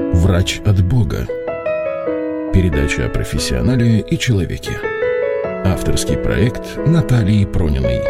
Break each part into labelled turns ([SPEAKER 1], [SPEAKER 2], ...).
[SPEAKER 1] Врач от Бога. Передача о профессионале и человеке. Авторский проект Натальи Прониной.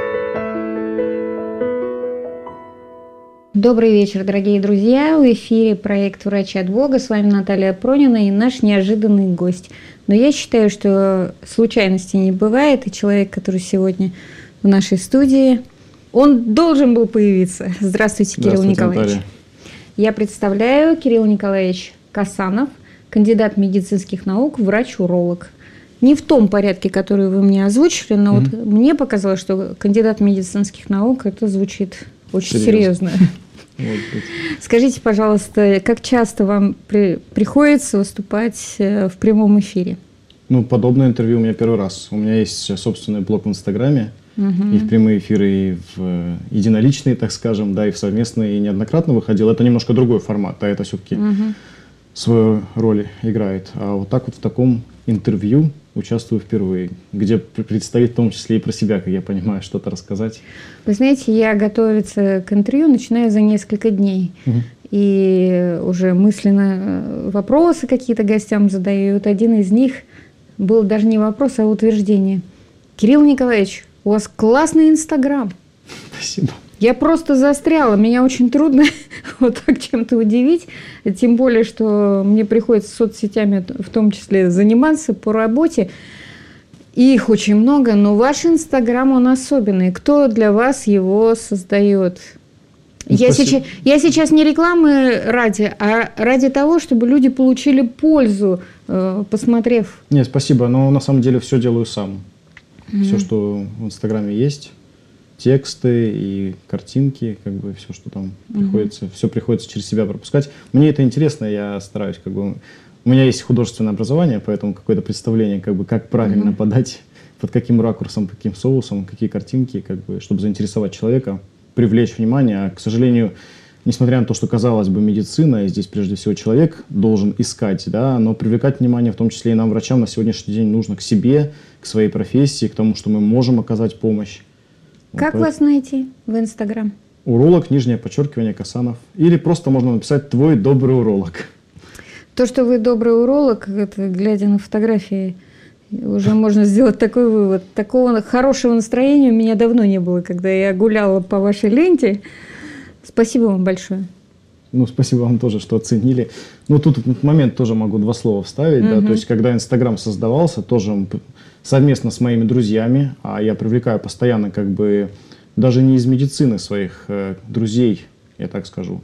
[SPEAKER 2] Добрый вечер, дорогие друзья. В эфире проект «Врач от Бога». С вами Наталья Пронина и наш неожиданный гость. Но я считаю, что случайностей не бывает. И человек, который сегодня в нашей студии, он должен был появиться. Здравствуйте, Кирилл Николаевич.
[SPEAKER 3] Наталья.
[SPEAKER 2] Я представляю Кирилл Николаевич Касанов, кандидат медицинских наук, врач-уролог. Не в том порядке, который вы мне озвучили, но вот мне показалось, что кандидат медицинских наук, это звучит очень серьезно. Скажите, пожалуйста, как часто вам приходится выступать в прямом эфире?
[SPEAKER 3] Подобное интервью у меня первый раз. У меня есть собственный блог в Инстаграме. И в прямые эфиры, и в единоличные, так скажем, да, и в совместные, и неоднократно выходил. Это немножко другой формат, а это все-таки свою роль играет. А вот так вот в таком интервью участвую впервые, где предстоит в том числе и про себя, как я понимаю, что-то рассказать.
[SPEAKER 2] Вы знаете, я готовиться к интервью начинаю за несколько дней. И уже мысленно вопросы какие-то гостям задаю. И вот один из них был даже не вопрос, а утверждение. Кирилл Николаевич, у вас классный Инстаграм.
[SPEAKER 3] Спасибо.
[SPEAKER 2] Я просто застряла. Меня очень трудно вот так чем-то удивить. Тем более, что мне приходится соцсетями в том числе заниматься по работе. И их очень много, но ваш Инстаграм, он особенный. Кто для вас его создает? Я сейчас не рекламы ради, а ради того, чтобы люди получили пользу, посмотрев.
[SPEAKER 3] Нет, спасибо, но на самом деле все делаю сам. Все, что в Инстаграме есть, тексты и картинки, как бы все, что там приходится, все приходится через себя пропускать. Мне это интересно, я стараюсь, как бы, у меня есть художественное образование, поэтому какое-то представление, как бы, как правильно подать, под каким ракурсом, каким соусом, какие картинки, как бы, чтобы заинтересовать человека, привлечь внимание. А, к сожалению, несмотря на то, что, казалось бы, медицина, и здесь прежде всего человек должен искать, да, но привлекать внимание, в том числе и нам, врачам, на сегодняшний день нужно к себе, к своей профессии, к тому, что мы можем оказать помощь.
[SPEAKER 2] Как вас найти в Инстаграм?
[SPEAKER 3] Уролог, _, Касанов. Или просто можно написать «Твой добрый уролог».
[SPEAKER 2] То, что вы добрый уролог, это, глядя на фотографии, уже можно сделать такой вывод. Такого хорошего настроения у меня давно не было, когда я гуляла по вашей ленте. Спасибо вам большое.
[SPEAKER 3] Спасибо вам тоже, что оценили. Тут в этот момент тоже могу два слова вставить. Да, то есть, когда Инстаграм создавался, тоже совместно с моими друзьями, а я привлекаю постоянно, как бы, даже не из медицины своих друзей, я так скажу,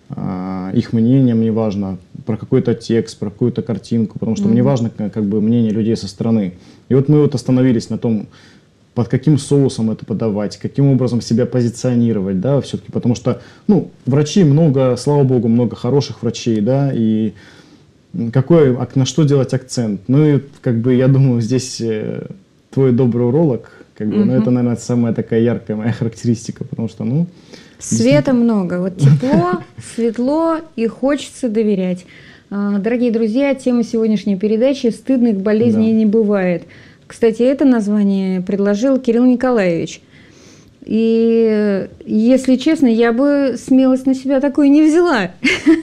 [SPEAKER 3] их мнение мне важно, про какой-то текст, про какую-то картинку, потому что мне важно, как бы, мнение людей со стороны. И вот мы остановились на том, под каким соусом это подавать, каким образом себя позиционировать, да, все-таки, потому что, врачей много, слава богу, много хороших врачей, да, и на что делать акцент. И, как бы, я думаю, здесь твой добрый уролог, как бы, это, наверное, самая такая яркая моя характеристика, потому что,
[SPEAKER 2] света много, вот тепло, светло и хочется доверять. Дорогие друзья, тема сегодняшней передачи «Стыдных болезней не бывает». Кстати, это название предложил Кирилл Николаевич. И, если честно, я бы смелость на себя такой не взяла,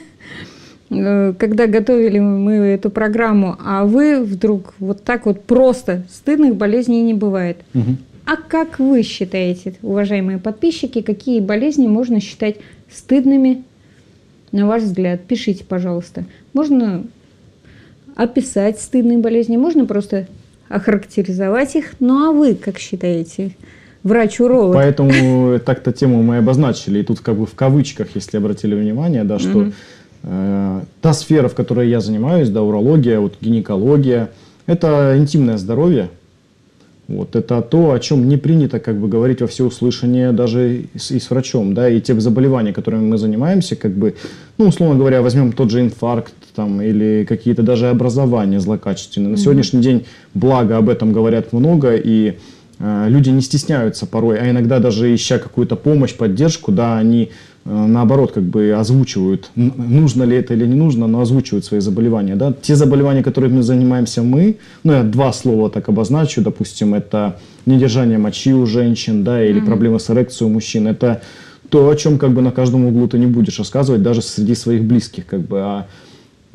[SPEAKER 2] когда готовили мы эту программу, а вы вдруг вот так вот просто «Стыдных болезней не бывает». А как вы считаете, уважаемые подписчики, какие болезни можно считать стыдными, на ваш взгляд? Пишите, пожалуйста. Можно описать стыдные болезни, можно просто охарактеризовать их. А вы как считаете, врач-уролог?
[SPEAKER 3] Поэтому так-то тему мы обозначили. И тут как бы в кавычках, если обратили внимание, да, что та сфера, в которой я занимаюсь, да, урология, гинекология, это интимное здоровье. Это то, о чем не принято, как бы, говорить во всеуслышание даже и с врачом, да, и те заболевания, которыми мы занимаемся, как бы, условно говоря, возьмем тот же инфаркт, там, или какие-то даже образования злокачественные. На сегодняшний день, благо, об этом говорят много, и люди не стесняются порой, а иногда даже ища какую-то помощь, поддержку, да, они наоборот, как бы озвучивают, нужно ли это или не нужно, но озвучивают свои заболевания. Да? Те заболевания, которыми занимаемся мы, я два слова так обозначу, допустим, это недержание мочи у женщин, да, или проблемы с эрекцией у мужчин. Это то, о чем как бы на каждом углу ты не будешь рассказывать, даже среди своих близких. Как бы. А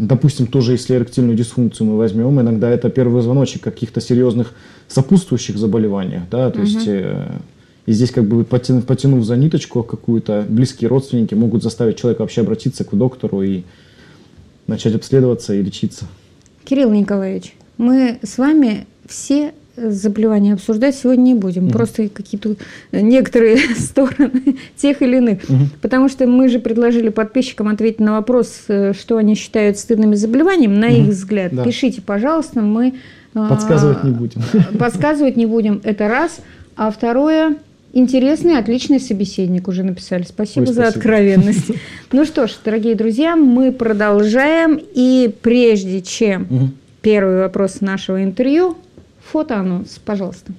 [SPEAKER 3] Допустим, тоже если эректильную дисфункцию мы возьмем, иногда это первый звоночек каких-то серьезных сопутствующих заболеваний, да, то есть и здесь как бы потянув за ниточку какую-то, близкие родственники могут заставить человека вообще обратиться к доктору и начать обследоваться и лечиться.
[SPEAKER 2] Кирилл Николаевич, мы с вами все заболевания обсуждать сегодня не будем, просто какие-то некоторые стороны тех или иных, потому что мы же предложили подписчикам ответить на вопрос, что они считают стыдными заболеваниями, на их взгляд. Да. Пишите, пожалуйста, мы...
[SPEAKER 3] Подсказывать не будем.
[SPEAKER 2] Подсказывать не будем, это раз. А второе, интересный, отличный собеседник уже написали. Спасибо за откровенность. Ну что ж, дорогие друзья, мы продолжаем, и прежде чем первый вопрос нашего интервью, фотоанонс, пожалуйста.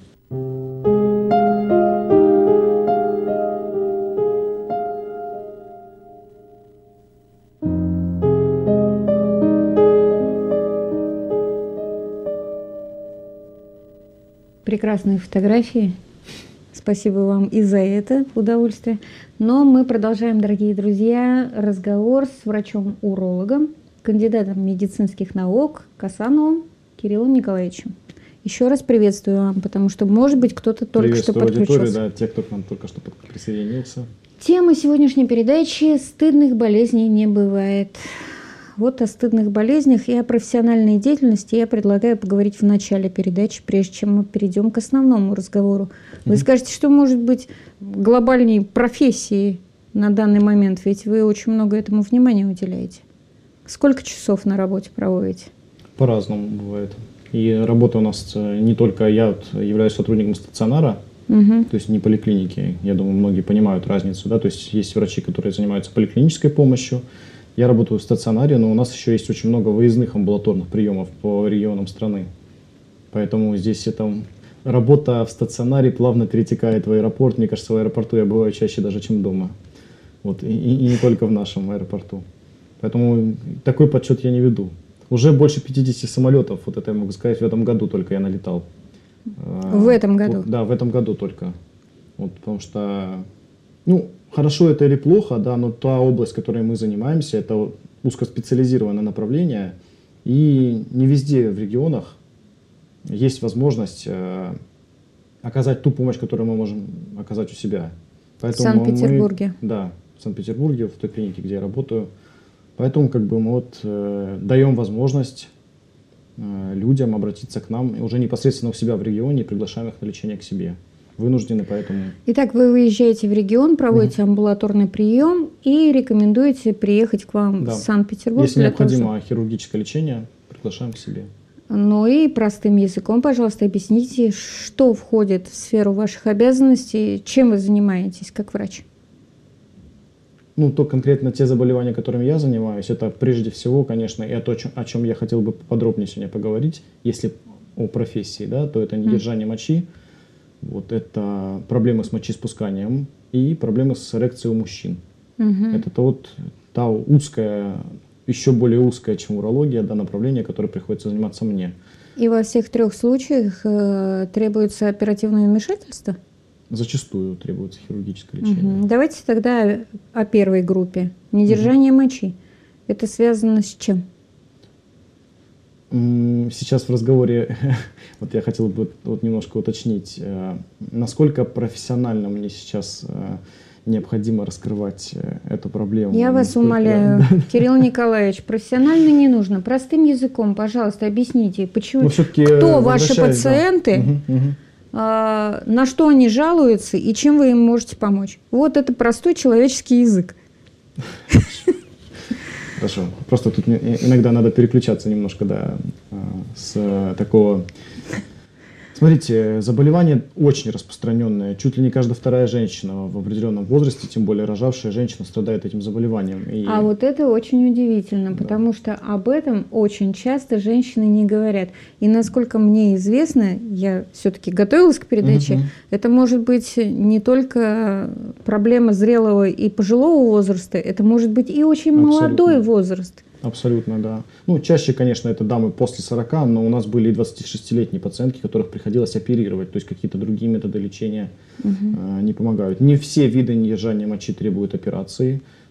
[SPEAKER 2] Прекрасные фотографии. Спасибо вам и за это удовольствие. Но мы продолжаем, дорогие друзья, разговор с врачом-урологом, кандидатом медицинских наук Касановым Кириллом Николаевичем. Еще раз приветствую вам, потому что, может быть, кто-то только что подключился.
[SPEAKER 3] Да, те, кто к нам только что присоединился.
[SPEAKER 2] Тема сегодняшней передачи «Стыдных болезней не бывает». Вот о стыдных болезнях и о профессиональной деятельности я предлагаю поговорить в начале передачи, прежде чем мы перейдем к основному разговору. Вы скажете, что может быть глобальней профессии на данный момент, ведь вы очень много этому внимания уделяете. Сколько часов на работе проводите?
[SPEAKER 3] По-разному бывает. И работа у нас не только я являюсь сотрудником стационара, то есть не поликлиники. Я думаю, многие понимают разницу. Да? То есть есть врачи, которые занимаются поликлинической помощью. Я работаю в стационаре, но у нас еще есть очень много выездных амбулаторных приемов по регионам страны. Поэтому здесь работа в стационаре плавно перетекает в аэропорт. Мне кажется, в аэропорту я бываю чаще даже, чем дома. Вот. И не только в нашем аэропорту. Поэтому такой подсчет я не веду. Уже больше 50 самолетов, вот это я могу сказать, в этом году только я налетал.
[SPEAKER 2] В этом году?
[SPEAKER 3] Да, в этом году только. Вот, потому что, хорошо это или плохо, да, но та область, которой мы занимаемся, это узкоспециализированное направление, и не везде в регионах есть возможность оказать ту помощь, которую мы можем оказать у себя. Поэтому
[SPEAKER 2] в Санкт-Петербурге?
[SPEAKER 3] Да, в Санкт-Петербурге, в той клинике, где я работаю. Поэтому мы даем возможность людям обратиться к нам уже непосредственно у себя в регионе и приглашаем их на лечение к себе. Вынуждены, поэтому...
[SPEAKER 2] Итак, вы выезжаете в регион, проводите амбулаторный прием и рекомендуете приехать к вам в Санкт-Петербург.
[SPEAKER 3] Если необходимо хирургическое лечение, приглашаем к себе.
[SPEAKER 2] Ну и простым языком, пожалуйста, объясните, что входит в сферу ваших обязанностей, чем вы занимаетесь как врач?
[SPEAKER 3] То конкретно те заболевания, которыми я занимаюсь, это прежде всего, конечно, и то, о чем я хотел бы подробнее сегодня поговорить, если о профессии, да, то это недержание мочи, вот это проблемы с мочеиспусканием и проблемы с эрекцией у мужчин. Это та узкая, еще более узкая, чем урология, да, направление, которое приходится заниматься мне. И
[SPEAKER 2] во всех трех случаях требуется оперативное вмешательство?
[SPEAKER 3] Зачастую требуется хирургическое лечение.
[SPEAKER 2] Давайте тогда о первой группе. Недержание мочи. Это связано с чем?
[SPEAKER 3] Сейчас в разговоре я хотел бы немножко уточнить, насколько профессионально мне сейчас необходимо раскрывать эту проблему.
[SPEAKER 2] Я вас умоляю, Кирилл Николаевич, профессионально не нужно. Простым языком, пожалуйста, объясните, почему, кто ваши пациенты, на что они жалуются и чем вы им можете помочь. Вот это простой человеческий язык.
[SPEAKER 3] Хорошо. Просто тут иногда надо переключаться немножко, да, с такого... Смотрите, заболевание очень распространенное. Чуть ли не каждая вторая женщина в определенном возрасте, тем более рожавшая женщина, страдает этим заболеванием.
[SPEAKER 2] А вот это очень удивительно, потому что об этом очень часто женщины не говорят. И насколько мне известно, я все-таки готовилась к передаче, это может быть не только проблема зрелого и пожилого возраста, это может быть и очень молодой возраст.
[SPEAKER 3] Абсолютно, да. Чаще, конечно, это дамы после 40, но у нас были и 26-летние пациентки, которых приходилось оперировать, то есть какие-то другие методы лечения не помогают. Не все виды недержания мочи требуют операции,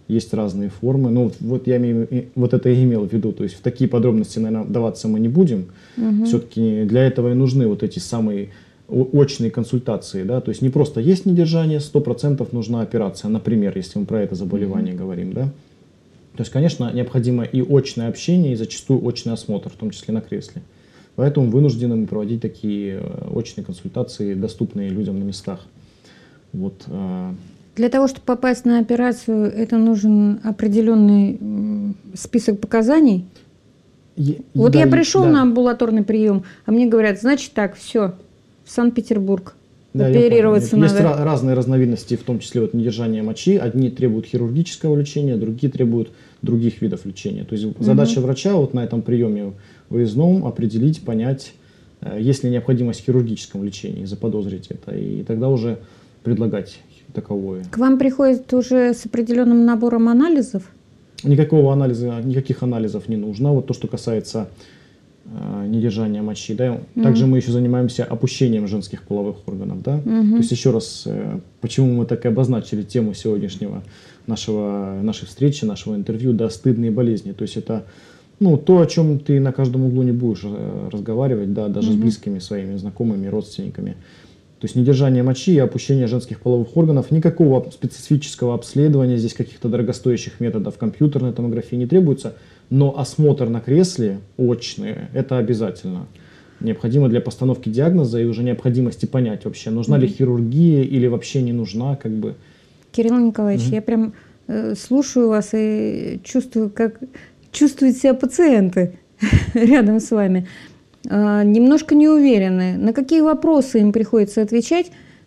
[SPEAKER 3] есть разные формы. Ну, вот я вот это и имел в виду. То есть в такие подробности, наверное, вдаваться мы не будем. Все-таки для этого и нужны вот эти самые очные консультации. Да? То есть не просто есть недержание, 100% нужна операция. Например, если мы про это заболевание говорим. Да? То есть, конечно, необходимо и очное общение, и зачастую очный осмотр, в том числе на кресле. Поэтому вынуждены мы проводить такие очные консультации, доступные людям на местах. Вот.
[SPEAKER 2] Для того, чтобы попасть на операцию, это нужен определенный список показаний? Вот я пришел на амбулаторный прием, а мне говорят, значит так, все, в Санкт-Петербург.
[SPEAKER 3] Да,
[SPEAKER 2] оперироваться надо.
[SPEAKER 3] Есть разные разновидности, в том числе вот недержание мочи. Одни требуют хирургического лечения, другие требуют других видов лечения. То есть задача врача вот на этом приеме выездном определить, понять, есть ли необходимость в хирургическом лечении, заподозрить это, и тогда уже предлагать таковое.
[SPEAKER 2] К вам приходят уже с определенным набором анализов?
[SPEAKER 3] Никаких анализов не нужно. Вот то, что касается недержания мочи. Да? Также мы еще занимаемся опущением женских половых органов. Да? То есть еще раз, почему мы так и обозначили тему сегодняшней встречи, нашего интервью, да, стыдные болезни. То есть это то, о чем ты на каждом углу не будешь разговаривать, да, даже с близкими своими знакомыми, родственниками. То есть недержание мочи и опущение женских половых органов, никакого специфического обследования, здесь каких-то дорогостоящих методов компьютерной томографии не требуется, но осмотр на кресле очный, это обязательно. Необходимо для постановки диагноза и уже необходимости понять вообще, нужна ли хирургия или вообще не нужна.
[SPEAKER 2] Кирилл Николаевич, я прям слушаю вас и чувствую, как чувствуют себя пациенты рядом с вами. Немножко не уверены, на какие вопросы им приходится отвечать,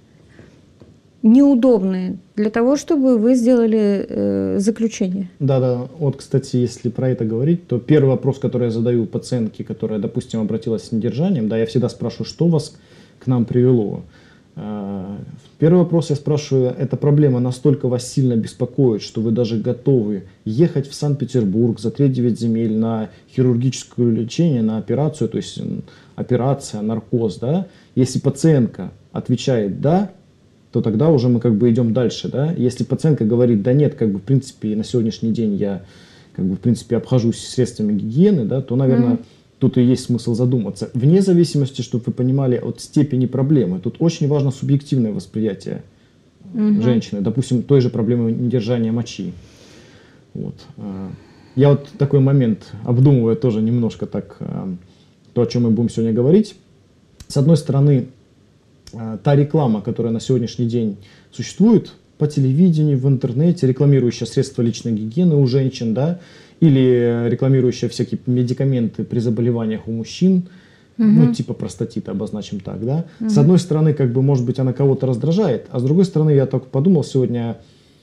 [SPEAKER 2] неудобные, для того, чтобы вы сделали заключение.
[SPEAKER 3] Да. Вот, кстати, если про это говорить, то первый вопрос, который я задаю пациентке, которая, допустим, обратилась с недержанием, да, я всегда спрашиваю, что вас к нам привело. Первый вопрос я спрашиваю, эта проблема настолько вас сильно беспокоит, что вы даже готовы ехать в Санкт-Петербург за 3-9 земель на хирургическое лечение, на операцию, то есть операция, наркоз, да? Если пациентка отвечает «да», то тогда уже мы идем дальше, да? Если пациентка говорит «да нет, в принципе, на сегодняшний день я в принципе обхожусь средствами гигиены», да, то, наверное, тут и есть смысл задуматься. Вне зависимости, чтобы вы понимали, от степени проблемы. Тут очень важно субъективное восприятие женщины. Допустим, той же проблемы недержания мочи. Вот. Я вот такой момент обдумываю тоже немножко так, то, о чем мы будем сегодня говорить. С одной стороны, та реклама, которая на сегодняшний день существует по телевидению, в интернете, рекламирующая средства личной гигиены у женщин, да, или рекламирующая всякие медикаменты при заболеваниях у мужчин, типа простатита, обозначим так, да. С одной стороны, может быть, она кого-то раздражает, а с другой стороны, я только подумал сегодня,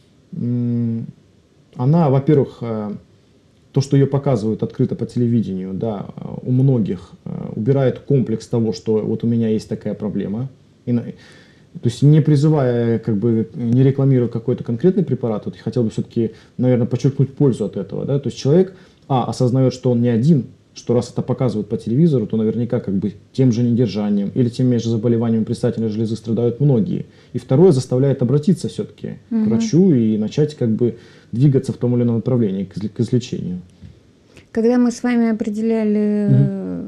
[SPEAKER 3] она, во-первых, то, что ее показывают открыто по телевидению, да, у многих убирает комплекс того, что вот у меня есть такая проблема. То есть не призывая, не рекламируя какой-то конкретный препарат, вот я хотел бы все-таки, наверное, подчеркнуть пользу от этого. Да? То есть человек, осознает, что он не один, что раз это показывают по телевизору, то наверняка тем же недержанием или теми же заболеваниями предстательной железы страдают многие. И второе, заставляет обратиться все-таки к врачу и начать двигаться в том или ином направлении к излечению.
[SPEAKER 2] Когда мы с вами определяли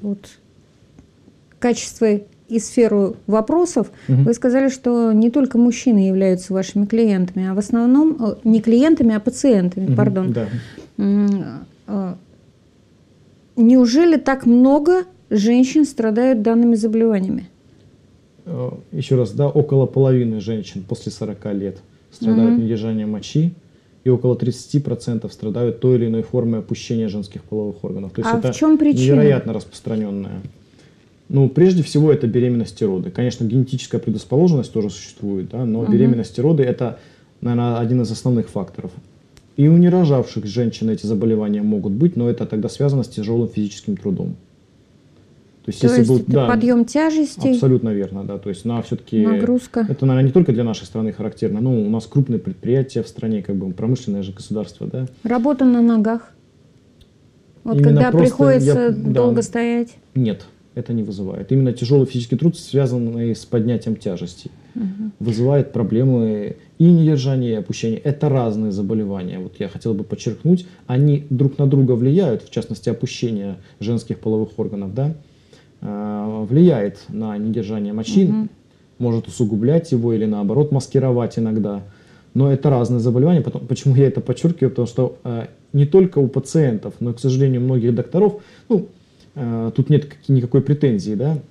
[SPEAKER 2] качество и сферу вопросов, вы сказали, что не только мужчины являются вашими клиентами, а в основном не клиентами, а пациентами, пардон.
[SPEAKER 3] Да.
[SPEAKER 2] Неужели так много женщин страдают данными заболеваниями?
[SPEAKER 3] Еще раз, да, около половины женщин после 40 лет страдают недержанием мочи, и около 30% страдают той или иной формой опущения женских половых органов. То есть это
[SPEAKER 2] в чем причина?
[SPEAKER 3] Невероятно распространенная. Прежде всего, это беременность и роды. Конечно, генетическая предрасположенность тоже существует, да, но беременность и роды – это, наверное, один из основных факторов. И у нерожавших женщин эти заболевания могут быть, но это тогда связано с тяжелым физическим трудом. То есть
[SPEAKER 2] это подъем тяжести?
[SPEAKER 3] Абсолютно верно, да. То есть все-таки
[SPEAKER 2] нагрузка.
[SPEAKER 3] Это, наверное, не только для нашей страны характерно. У нас крупные предприятия в стране, промышленное же государство, да.
[SPEAKER 2] Работа на ногах. Когда приходится долго стоять?
[SPEAKER 3] Нет. Это не вызывает. Именно тяжелый физический труд связан с поднятием тяжестей. вызывает проблемы и недержания, и опущения. Это разные заболевания. Вот я хотел бы подчеркнуть, они друг на друга влияют, в частности, опущение женских половых органов, да, влияет на недержание мочи, может усугублять его или наоборот маскировать иногда. Но это разные заболевания. Почему я это подчеркиваю? Потому что не только у пациентов, но, к сожалению, многих докторов, тут нет никакой претензии, да,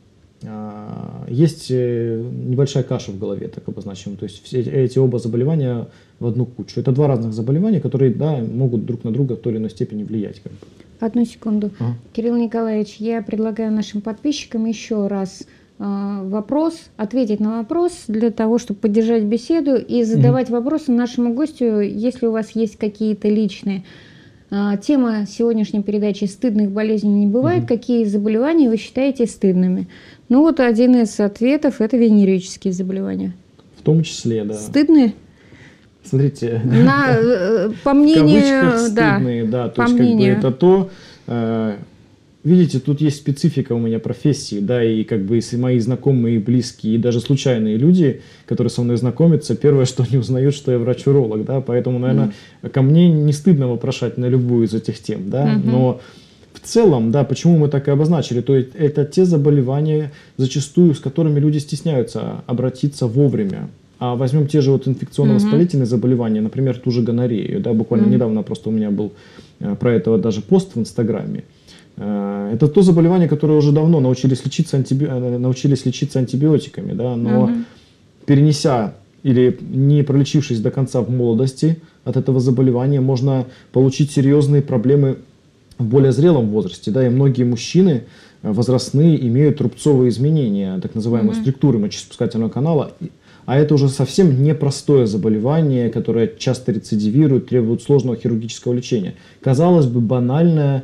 [SPEAKER 3] есть небольшая каша в голове, так обозначим. То есть все эти оба заболевания в одну кучу. Это два разных заболевания, которые, да, могут друг на друга в той или иной степени влиять.
[SPEAKER 2] Одну секунду. Кирилл Николаевич, я предлагаю нашим подписчикам еще раз ответить на вопрос для того, чтобы поддержать беседу и задавать вопросы нашему гостю, если у вас есть какие-то личные. Тема сегодняшней передачи «Стыдных болезней не бывает». Какие заболевания вы считаете стыдными? Ну вот один из ответов – это венерические заболевания.
[SPEAKER 3] В том числе, да.
[SPEAKER 2] Стыдные?
[SPEAKER 3] Смотрите,
[SPEAKER 2] по мнению,
[SPEAKER 3] в кавычках стыдные, да, то есть как бы это то, видите, тут есть специфика у меня профессии, да, и как бы если мои знакомые, близкие и даже случайные люди, которые со мной знакомятся, первое, что они узнают, что я врач-уролог, да, поэтому, наверное, ко мне не стыдно вопрошать на любую из этих тем, да, но в целом, да, почему мы так и обозначили, то есть это те заболевания, зачастую, с которыми люди стесняются обратиться вовремя. А возьмем те же вот инфекционно-воспалительные заболевания, например, ту же гонорею, да, буквально недавно просто у меня был про это даже пост в Инстаграме. Это то заболевание, которое уже давно научились лечиться антибиотиками, да, но перенеся или не пролечившись до конца в молодости от этого заболевания, можно получить серьезные проблемы в более зрелом возрасте, да, и многие мужчины возрастные имеют рубцовые изменения, так называемой структуры мочеиспускательного канала, а это уже совсем непростое заболевание, которое часто рецидивирует, требует сложного хирургического лечения. Казалось бы, банальная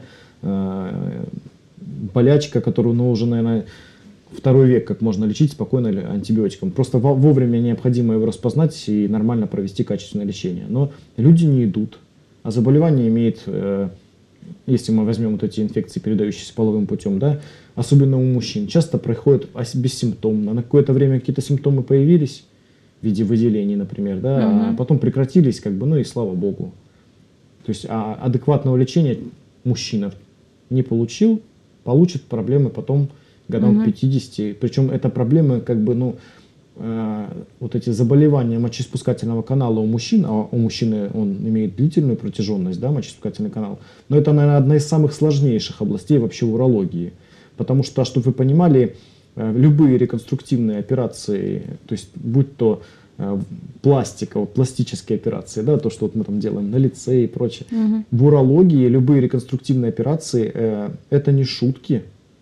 [SPEAKER 3] болячка, которую, уже, наверное, второй век как можно лечить спокойно антибиотиком. Просто вовремя необходимо его распознать и нормально провести качественное лечение. Но люди не идут, а заболевание имеет, если мы возьмем вот эти инфекции, передающиеся половым путем, да, особенно у мужчин, часто проходят бессимптомно. На какое-то время какие-то симптомы появились в виде выделений, например, да, а потом прекратились, как бы, и слава богу. То есть адекватного лечения мужчина не получил, получит проблемы потом годам к 50. Причем это проблемы, как бы, вот эти заболевания мочеиспускательного канала у мужчин, а у мужчины он имеет длительную протяженность, да, мочеиспускательный канал, но это, наверное, одна из самых сложнейших областей вообще урологии. Потому что, чтобы вы понимали, любые реконструктивные операции, то есть будь то пластические операции, да, то, что вот мы там делаем на лице и прочее. В урологии любые реконструктивные операции это не шутки.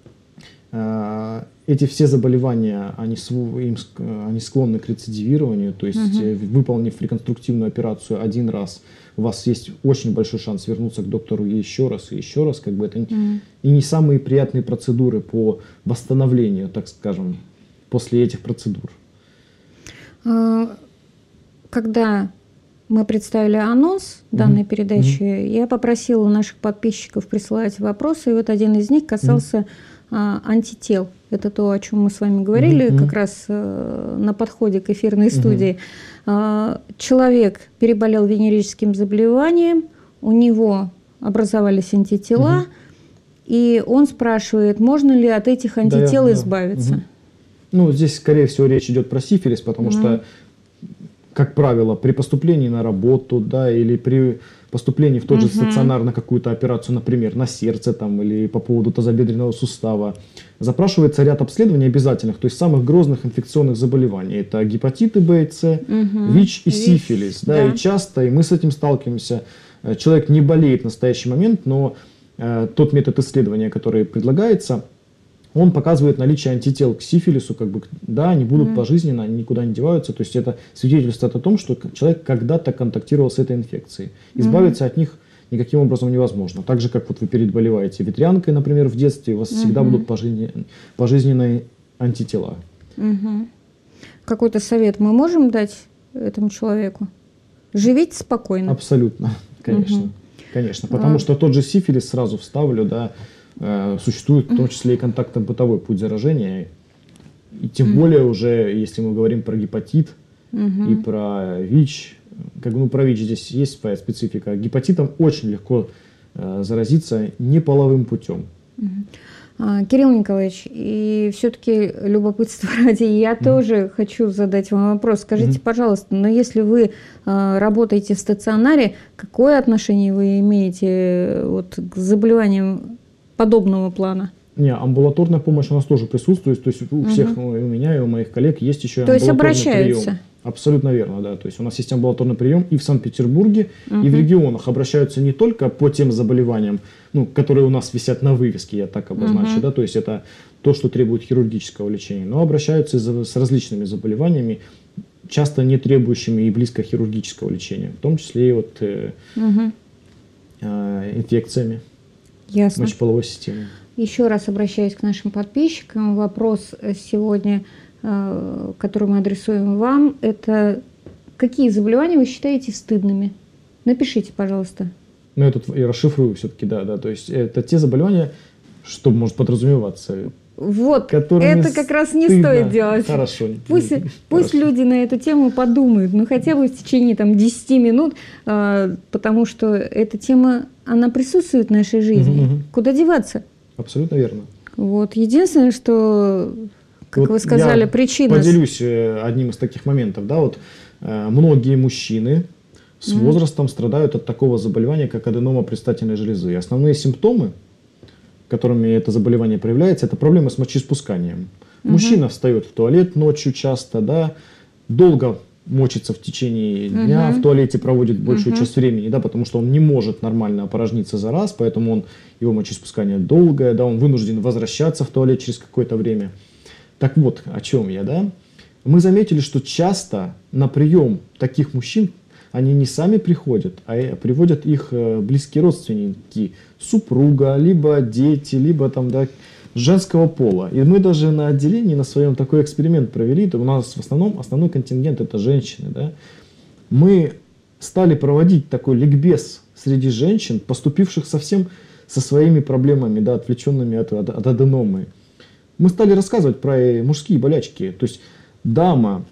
[SPEAKER 3] Эти все заболевания, они склонны к рецидивированию, то есть выполнив реконструктивную операцию один раз, у вас есть очень большой шанс вернуться к доктору еще раз и еще раз. Как бы это и не самые приятные процедуры по восстановлению, так скажем, после этих процедур.
[SPEAKER 2] Когда мы представили анонс данной передачи, я попросила наших подписчиков присылать вопросы, и вот один из них касался антител. Это то, о чем мы с вами говорили как раз на подходе к эфирной студии. Человек переболел венерическим заболеванием, у него образовались антитела, и он спрашивает, можно ли от этих антител избавиться.
[SPEAKER 3] Здесь, скорее всего, речь идет про сифилис, потому что, как правило, при поступлении на работу, да, или при поступлении в тот же стационар на какую-то операцию, например, на сердце там, или по поводу тазобедренного сустава, запрашивается ряд обследований обязательных, то есть самых грозных инфекционных заболеваний. Это гепатиты Б и С, ВИЧ и сифилис. Да, и часто, и мы с этим сталкиваемся, человек не болеет в настоящий момент, но тот метод исследования, который предлагается, он показывает наличие антител к сифилису, как бы, да, они будут пожизненно, они никуда не деваются. То есть это свидетельствует о том, что человек когда-то контактировал с этой инфекцией. Избавиться от них никаким образом невозможно. Так же, как вот вы переболеваете ветрянкой, например, в детстве, у вас всегда будут пожизненные антитела.
[SPEAKER 2] Какой-то совет мы можем дать этому человеку? Живите спокойно.
[SPEAKER 3] Абсолютно, конечно. Конечно, потому что тот же сифилис, сразу вставлю, да, существует в том числе и контактно-бытовой путь заражения. И тем более уже, если мы говорим про гепатит и про ВИЧ, про ВИЧ здесь есть своя специфика. Гепатитом очень легко заразиться неполовым путем.
[SPEAKER 2] Кирилл Николаевич, и все-таки любопытство ради, я тоже хочу задать вам вопрос. Скажите, пожалуйста, но если вы работаете в стационаре, какое отношение вы имеете к заболеваниям подобного плана?
[SPEAKER 3] Не, амбулаторная помощь у нас тоже присутствует, то есть у всех, и у меня, и у моих коллег есть еще амбулаторный
[SPEAKER 2] обращаются?
[SPEAKER 3] прием. Абсолютно верно, да. То есть у нас есть амбулаторный прием и в Санкт-Петербурге, и в регионах. Обращаются не только по тем заболеваниям, которые у нас висят на вывеске, я так обозначу, да, то есть это то, что требует хирургического лечения, но обращаются с различными заболеваниями, часто не требующими и близко хирургического лечения, в том числе и инфекциями мочеполовой системы.
[SPEAKER 2] Еще раз обращаюсь к нашим подписчикам. Вопрос сегодня, который мы адресуем вам, это какие заболевания вы считаете стыдными? Напишите, пожалуйста.
[SPEAKER 3] Я тут и расшифрую все-таки, да. То есть это те заболевания, что может подразумеваться.
[SPEAKER 2] Это как раз не стоит делать.
[SPEAKER 3] Хорошо.
[SPEAKER 2] Пусть люди на эту тему подумают, хотя бы в течение 10 минут, потому что эта тема, она присутствует в нашей жизни. Куда деваться?
[SPEAKER 3] Абсолютно верно.
[SPEAKER 2] Единственное, что, как вы сказали, причина...
[SPEAKER 3] Поделюсь одним из таких моментов. Многие мужчины с возрастом страдают от такого заболевания, как аденома предстательной железы. Основные симптомы, которыми это заболевание проявляется, это проблемы с мочеиспусканием. Мужчина встает в туалет ночью часто, долго мочится в течение дня, в туалете проводит большую часть времени, потому что он не может нормально опорожниться за раз, поэтому его мочеиспускание долгое, он вынужден возвращаться в туалет через какое-то время. Так вот, о чем я, Мы заметили, что часто на прием таких мужчин они не сами приходят, а приводят их близкие родственники, супруга, либо дети, либо женского пола. И мы даже на отделении на своем такой эксперимент провели. У нас в основном основной контингент это женщины. Мы стали проводить такой ликбез среди женщин, поступивших совсем со своими проблемами, отвлеченными от аденомы. Мы стали рассказывать про мужские болячки. То есть дама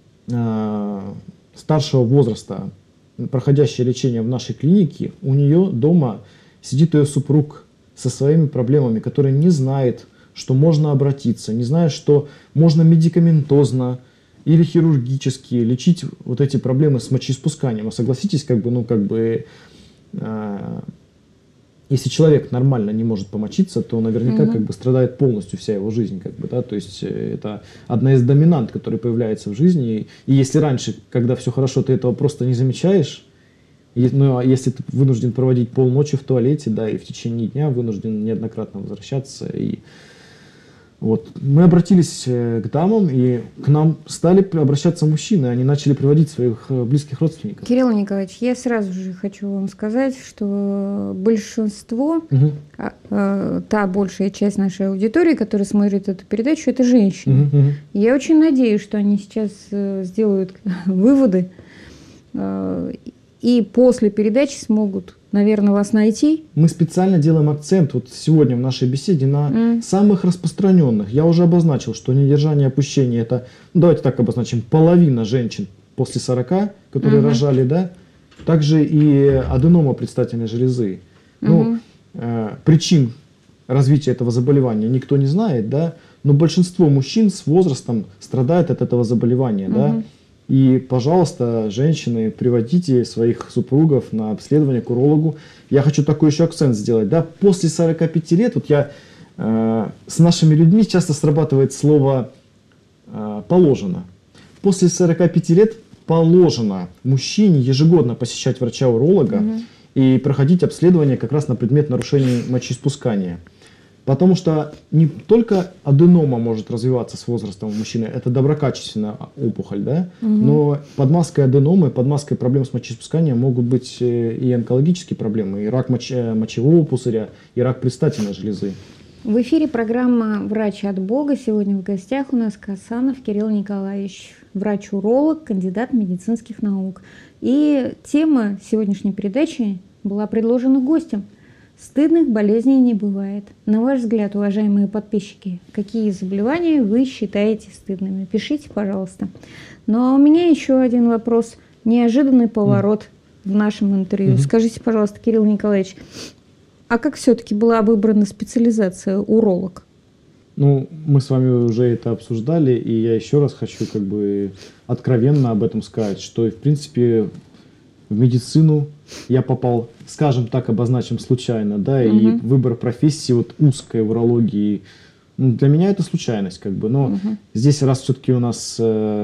[SPEAKER 3] старшего возраста, проходящая лечение в нашей клинике, у нее дома сидит ее супруг со своими проблемами, который не знает, что можно обратиться, не знает, что можно медикаментозно или хирургически лечить эти проблемы с мочеиспусканием. А согласитесь, если человек нормально не может помочиться, то наверняка страдает полностью вся его жизнь. То есть это одна из доминант, которая появляется в жизни. И если раньше, когда все хорошо, ты этого просто не замечаешь, если ты вынужден проводить полночи в туалете, и в течение дня вынужден неоднократно возвращаться. Мы обратились к дамам, и к нам стали обращаться мужчины, они начали приводить своих близких родственников.
[SPEAKER 2] Кирилл Николаевич, я сразу же хочу вам сказать, что большинство, та большая часть нашей аудитории, которая смотрит эту передачу, это женщины. Я очень надеюсь, что они сейчас сделают выводы и после передачи смогут, наверное, вас найти.
[SPEAKER 3] Мы специально делаем акцент сегодня в нашей беседе на самых распространенных. Я уже обозначил, что недержание и опущение – это, давайте так обозначим, половина женщин после 40, которые рожали, Также и аденома предстательной железы. Причин развития этого заболевания никто не знает, но большинство мужчин с возрастом страдает от этого заболевания, И, пожалуйста, женщины, приводите своих супругов на обследование к урологу. Я хочу такой еще акцент сделать. После 45 лет, с нашими людьми часто срабатывает слово «положено». После 45 лет положено мужчине ежегодно посещать врача-уролога и проходить обследование как раз на предмет нарушений мочеиспускания. Потому что не только аденома может развиваться с возрастом у мужчины, это доброкачественная опухоль, но под маской аденомы, под маской проблем с мочеиспусканием могут быть и онкологические проблемы, и рак мочевого пузыря, и рак предстательной железы.
[SPEAKER 2] В эфире программа «Врач от Бога». Сегодня в гостях у нас Касанов Кирилл Николаевич, врач-уролог, кандидат медицинских наук. И тема сегодняшней передачи была предложена гостем. Стыдных болезней не бывает. На ваш взгляд, уважаемые подписчики, какие заболевания вы считаете стыдными? Пишите, пожалуйста. Ну а у меня еще один вопрос. Неожиданный поворот в нашем интервью. Скажите, пожалуйста, Кирилл Николаевич, а как все-таки была выбрана специализация уролог?
[SPEAKER 3] Ну, мы с вами уже это обсуждали, и я еще раз хочу как бы откровенно об этом сказать, что, в принципе, в медицину я попал, скажем так, обозначим случайно, да, и выбор профессии вот узкой в урологии, ну, для меня это случайность, как бы, но здесь, раз все-таки у нас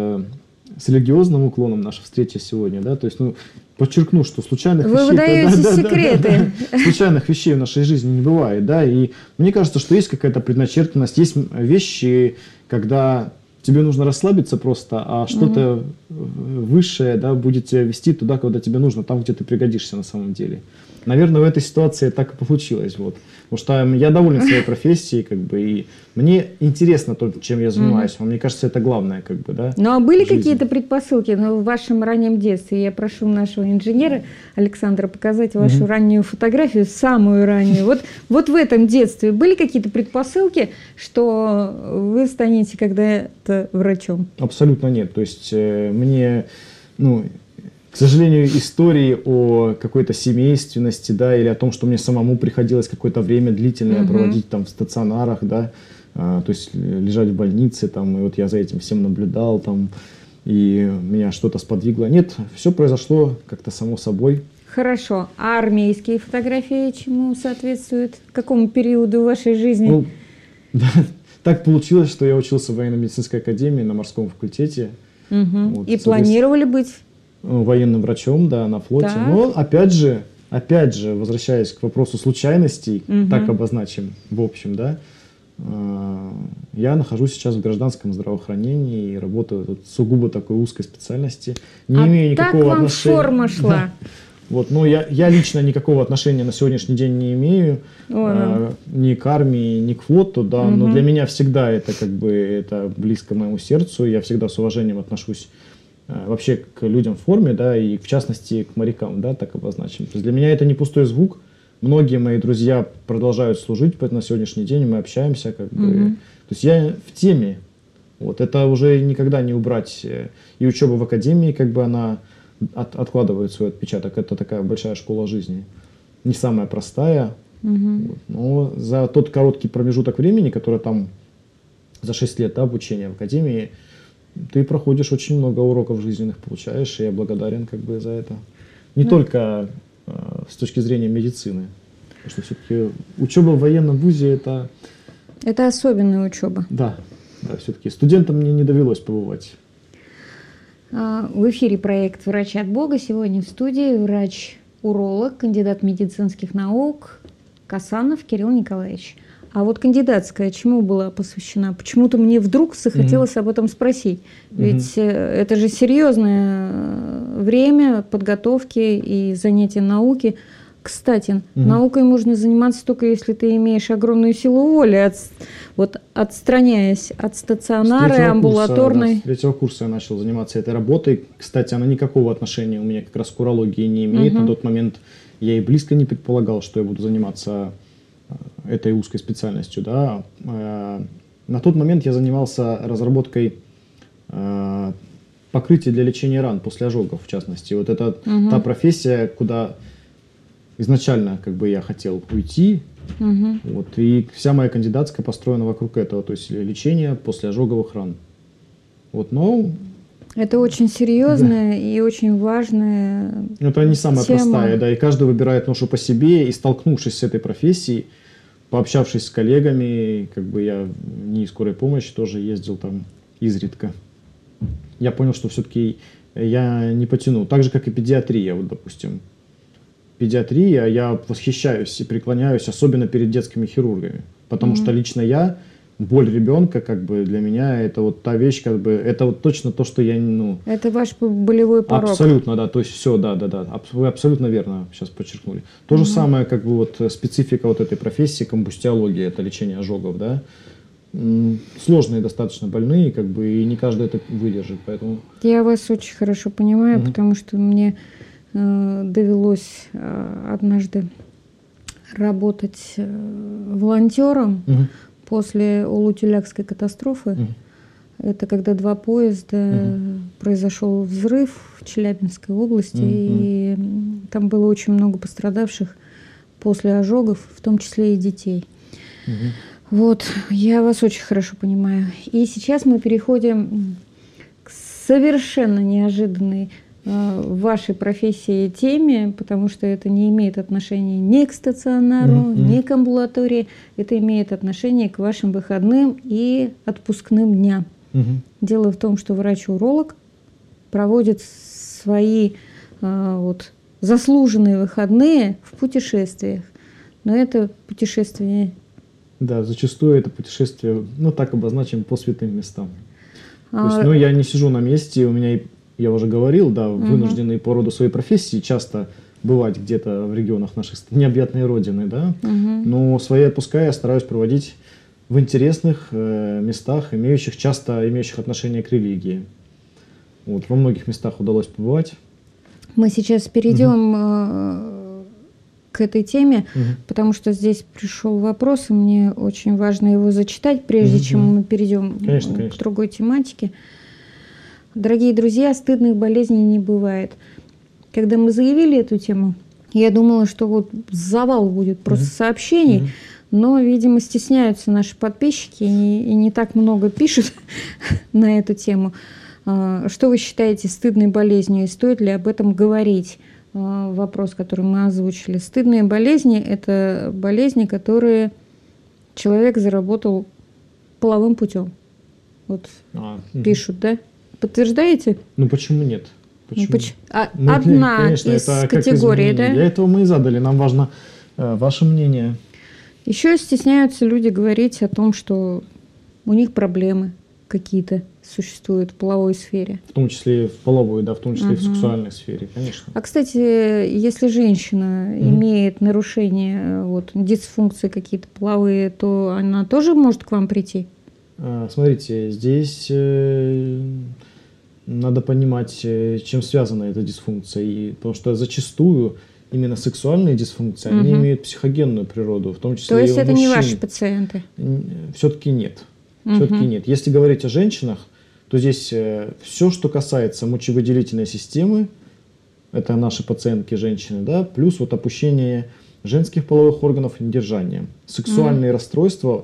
[SPEAKER 3] с религиозным уклоном наша встреча сегодня, да, то есть, ну, подчеркну, что случайных
[SPEAKER 2] Вы
[SPEAKER 3] вещей...
[SPEAKER 2] выдаете секреты.
[SPEAKER 3] Случайных вещей в нашей жизни не бывает, да, и мне кажется, что есть какая-то предначертанность, есть вещи, когда тебе нужно расслабиться просто, а что-то высшее, да, будет тебя вести туда, куда тебе нужно, там, где ты пригодишься на самом деле. Наверное, в этой ситуации так и получилось, вот. Потому что я доволен своей профессией, как бы, и мне интересно то, чем я занимаюсь. Мне кажется, это главное, как бы, да.
[SPEAKER 2] Ну, а были какие-то предпосылки в вашем раннем детстве? Я прошу нашего инженера Александра показать вашу раннюю фотографию, самую раннюю. Вот в этом детстве были какие-то предпосылки, что вы станете когда-то врачом?
[SPEAKER 3] Абсолютно нет. То есть мне, ну, к сожалению, истории о какой-то семейственности, да, или о том, что мне самому приходилось какое-то время длительное проводить там в стационарах, да, то есть лежать в больнице, там, и вот я за этим всем наблюдал, там, и меня что-то сподвигло. Нет, все произошло как-то само собой.
[SPEAKER 2] Хорошо. А армейские фотографии чему соответствуют? Какому периоду вашей жизни?
[SPEAKER 3] Ну, да, так получилось, что я учился в военно-медицинской академии на морском факультете. Вот,
[SPEAKER 2] и планировали быть?
[SPEAKER 3] Военным врачом, да, на флоте.
[SPEAKER 2] Так.
[SPEAKER 3] Но опять же, возвращаясь к вопросу случайностей, так обозначим в общем, да, я нахожусь сейчас в гражданском здравоохранении и работаю тут сугубо такой узкой специальности. Не имею никакого
[SPEAKER 2] так вам
[SPEAKER 3] отношения.
[SPEAKER 2] форма шла.
[SPEAKER 3] Да. Вот, но я лично никакого отношения на сегодняшний день не имею ни к армии, ни к флоту, да, но для меня всегда это как бы это близко моему сердцу, я всегда с уважением отношусь вообще к людям в форме, да, и в частности к морякам, да, так обозначим. То есть для меня это не пустой звук. Многие мои друзья продолжают служить на сегодняшний день, мы общаемся, как бы. То есть я в теме. Вот это уже никогда не убрать. И учеба в академии, как бы она откладывает свой отпечаток. Это такая большая школа жизни. Не самая простая. Вот. Но за тот короткий промежуток времени, который там за 6 лет, да, обучения в академии, ты проходишь очень много уроков жизненных, получаешь, и я благодарен как бы за это. Не только с точки зрения медицины, потому что все-таки учеба в военном вузе это...
[SPEAKER 2] Это особенная учеба.
[SPEAKER 3] Да, все-таки студентам мне не довелось побывать.
[SPEAKER 2] В эфире проект «Врач от Бога». Сегодня в студии врач-уролог, кандидат медицинских наук Касанов Кирилл Николаевич. А вот кандидатская чему была посвящена? Почему-то мне вдруг захотелось об этом спросить. Ведь это же серьезное время подготовки и занятия науки. Кстати, наукой можно заниматься только если ты имеешь огромную силу воли, отстраняясь от стационара, амбулаторной.
[SPEAKER 3] С 3-го курса я начал заниматься этой работой. Кстати, она никакого отношения у меня как раз к урологии не имеет. На тот момент я и близко не предполагал, что я буду заниматься этой узкой специальностью, да. На тот момент я занимался разработкой покрытия для лечения ран после ожогов, в частности. Вот это та профессия, куда изначально как бы я хотел уйти. Вот, и вся моя кандидатская построена вокруг этого, то есть лечение после ожоговых ран. Вот, но...
[SPEAKER 2] Это очень серьезная и очень важная
[SPEAKER 3] Это не самая
[SPEAKER 2] тема.
[SPEAKER 3] простая, да, и каждый выбирает ношу по себе, и столкнувшись с этой профессией, пообщавшись с коллегами, как бы я в НИИ скорой помощи тоже ездил там изредка. Я понял, что все-таки я не потяну. Так же, как и педиатрия, вот, допустим. Педиатрия, я восхищаюсь и преклоняюсь, особенно перед детскими хирургами. Потому что лично я, боль ребенка, как бы для меня, это вот та вещь, как бы, это вот точно то, что я, ну...
[SPEAKER 2] Это ваш болевой порог.
[SPEAKER 3] Абсолютно, да, то есть все, да, вы абсолютно верно сейчас подчеркнули. То же самое, как бы вот специфика вот этой профессии, комбустиология, это лечение ожогов, да. Сложные достаточно больные, как бы, и не каждый это выдержит, поэтому...
[SPEAKER 2] Я вас очень хорошо понимаю, потому что мне довелось однажды работать волонтером после Улутюлякской катастрофы. Это когда 2 поезда произошел взрыв в Челябинской области, и там было очень много пострадавших после ожогов, в том числе и детей. Вот, я вас очень хорошо понимаю. И сейчас мы переходим к совершенно неожиданной в вашей профессии теме, потому что это не имеет отношения ни к стационару, ни к амбулатории, это имеет отношение к вашим выходным и отпускным дням. Дело в том, что врач-уролог проводит свои заслуженные выходные в путешествиях. Но это путешествие...
[SPEAKER 3] Да, зачастую это путешествие, так обозначим, по святым местам. То есть, я не сижу на месте, у меня, я уже говорил, да, вынужденный по роду своей профессии часто бывать где-то в регионах нашей необъятной родины, да, но свои отпуска я стараюсь проводить в интересных местах, часто имеющих отношение к религии. Вот, во многих местах удалось побывать.
[SPEAKER 2] Мы сейчас перейдем к этой теме, потому что здесь пришел вопрос, и мне очень важно его зачитать, прежде чем мы перейдем к другой тематике. Дорогие друзья, стыдных болезней не бывает. Когда мы заявили эту тему, я думала, что вот завал будет просто сообщений, но, видимо, стесняются наши подписчики и не так много пишут на эту тему. Что вы считаете стыдной болезнью и стоит ли об этом говорить? Вопрос, который мы озвучили. Стыдные болезни – это болезни, которые человек заработал половым путем. Вот пишут, да? Подтверждаете?
[SPEAKER 3] Почему нет? Почему?
[SPEAKER 2] Одна
[SPEAKER 3] конечно,
[SPEAKER 2] из категорий, да?
[SPEAKER 3] Для этого мы и задали. Нам важно ваше мнение.
[SPEAKER 2] Еще стесняются люди говорить о том, что у них проблемы какие-то существуют в половой сфере. В
[SPEAKER 3] том числе в половой, да, в том числе и в сексуальной сфере, конечно.
[SPEAKER 2] А, кстати, если женщина имеет нарушения, дисфункции какие-то половые, то она тоже может к вам прийти?
[SPEAKER 3] Смотрите, здесь надо понимать, чем связана эта дисфункция. Потому что зачастую именно сексуальные дисфункции, они имеют психогенную природу, в том числе
[SPEAKER 2] и у мужчин. То есть это не ваши пациенты?
[SPEAKER 3] Все-таки нет. Все-таки нет. Если говорить о женщинах, то здесь все, что касается мочевыделительной системы, это наши пациентки женщины, да, плюс опущение женских половых органов и недержание. Сексуальные расстройства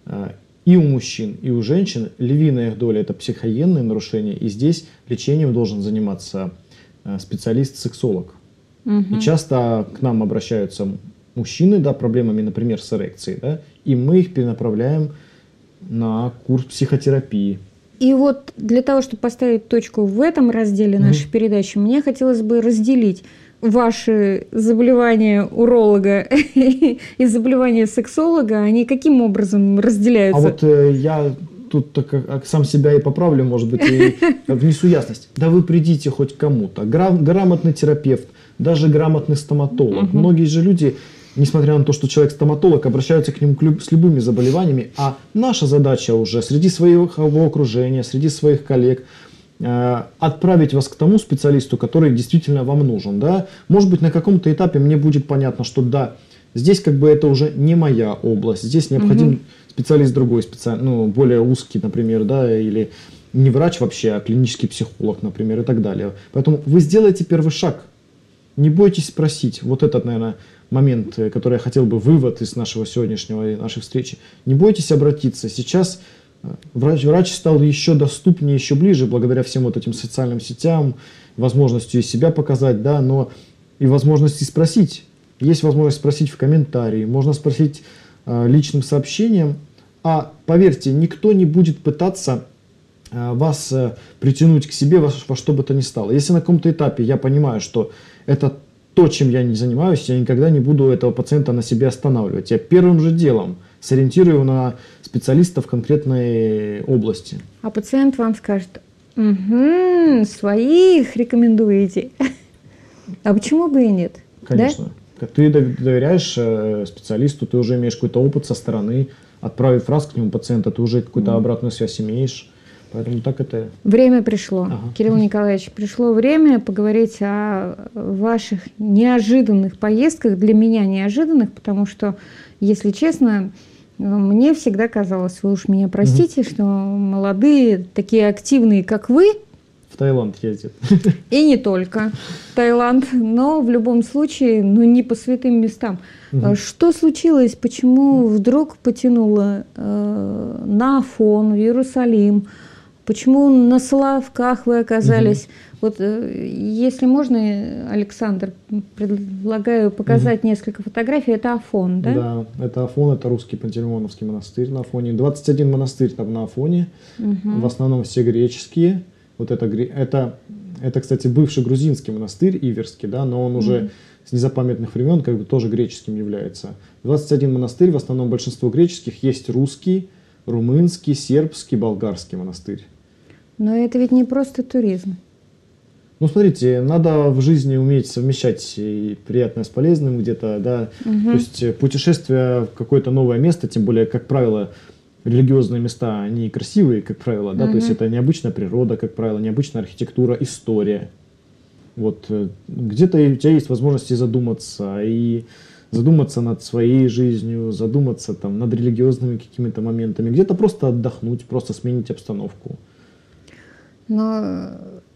[SPEAKER 3] и у мужчин, и у женщин, львиная их доля – это психогенные нарушения, и здесь лечением должен заниматься специалист-сексолог. И часто к нам обращаются мужчины, да, проблемами, например, с эрекцией, да, и мы их перенаправляем на курс психотерапии.
[SPEAKER 2] И вот для того, чтобы поставить точку в этом разделе нашей передачи, мне хотелось бы разделить ваши заболевания уролога и заболевания сексолога. Они каким образом разделяются?
[SPEAKER 3] Я тут сам себя и поправлю, может быть, и внесу ясность. Да вы придите хоть к кому-то. Грамотный терапевт, даже грамотный стоматолог. Многие же люди, несмотря на то, что человек стоматолог, обращаются к нему с любыми заболеваниями, а наша задача уже среди своего окружения, среди своих коллег отправить вас к тому специалисту, который действительно вам нужен. Да? Может быть, на каком-то этапе мне будет понятно, что да, здесь это уже не моя область, здесь необходим специалист другой, более узкий, например, да, или не врач вообще, а клинический психолог, например, и так далее. Поэтому вы сделаете первый шаг, не бойтесь спросить. Вот этот, наверное, момент, который я хотел бы вывод из нашей встречи. Не бойтесь обратиться. Сейчас врач стал еще доступнее, еще ближе, благодаря всем этим социальным сетям, возможностью себя показать, да, но и возможности спросить. Есть возможность спросить в комментарии, можно спросить личным сообщением. А поверьте, никто не будет пытаться вас притянуть к себе во что бы то ни стало. Если на каком-то этапе я понимаю, что это то, чем я не занимаюсь, я никогда не буду этого пациента на себе останавливать. Я первым же делом сориентирую на специалиста в конкретной области. А
[SPEAKER 2] пациент вам скажет: своих рекомендуете. А почему бы и нет?
[SPEAKER 3] Конечно. Да? Ты доверяешь специалисту, ты уже имеешь какой-то опыт со стороны, отправив раз к нему пациента, ты уже какую-то обратную связь имеешь. Поэтому так это...
[SPEAKER 2] Время пришло.
[SPEAKER 3] Ага.
[SPEAKER 2] Кирилл Николаевич, пришло время поговорить о ваших неожиданных поездках, для меня неожиданных, потому что, если честно, мне всегда казалось, вы уж меня простите, что молодые, такие активные, как вы,
[SPEAKER 3] В Таиланд ездит.
[SPEAKER 2] и не только в Таиланд, но в любом случае, ну не по святым местам. Что случилось? Почему вдруг потянуло на Афон, в Иерусалим? Почему на Соловках вы оказались? Вот, если можно, Александр, предлагаю показать несколько фотографий. Это Афон, да?
[SPEAKER 3] Да, это Афон, это русский Пантелеймоновский монастырь на Афоне. 21 монастырь там на Афоне, в основном все греческие. Вот это, кстати, бывший грузинский монастырь Иверский, да, но он уже с незапамятных времен как бы тоже греческим является. 21 монастырь, в основном большинство греческих, есть русский, румынский, сербский, болгарский монастырь.
[SPEAKER 2] Но это ведь не просто туризм.
[SPEAKER 3] Ну, смотрите, надо в жизни уметь совмещать и приятное с полезным где-то, да. То есть путешествие в какое-то новое место, тем более, как правило, религиозные места, они красивые, как правило, да, то есть это необычная природа, как правило, необычная архитектура, история. Вот где-то у тебя есть возможность и задуматься над своей жизнью, задуматься там над религиозными какими-то моментами, где-то просто отдохнуть, просто сменить обстановку.
[SPEAKER 2] Но